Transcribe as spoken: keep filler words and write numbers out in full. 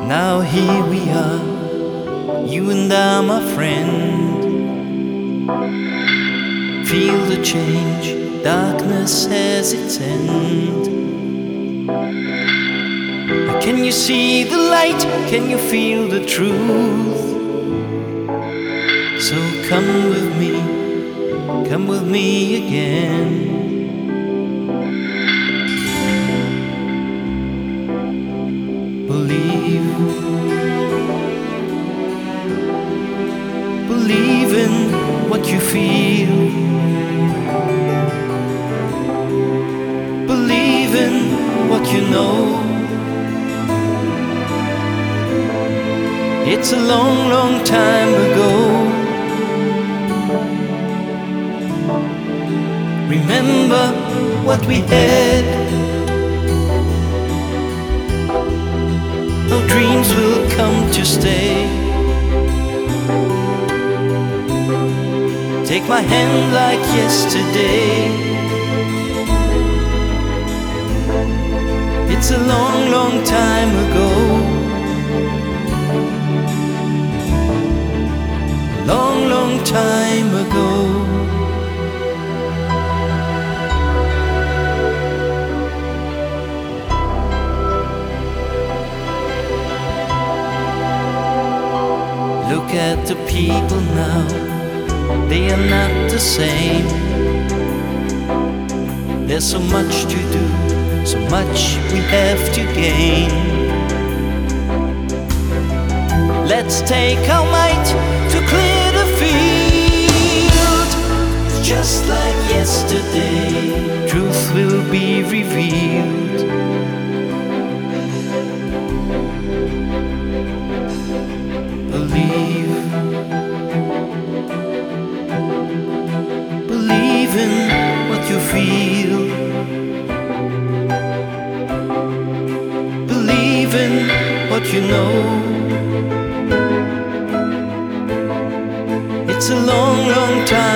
Now here we are, you and I, my friend. Feel the change, darkness has its end. Can you see the light? Can you feel the truth? So come with me, come with me again. Believe, believe in what you feel. Believe in what you know. It's a long, long time ago. Remember what we had. Our dreams will come to stay. Take my hand like yesterday. It's a long, long time ago. Long, long time ago. Look at the people now, they are not the same. There's so much to do, so much we have to gain. Let's take our might to clear the field. Just like yesterday, truth will be revealed. Believe, believe in what you feel. Believe in what you know. It's a long, long time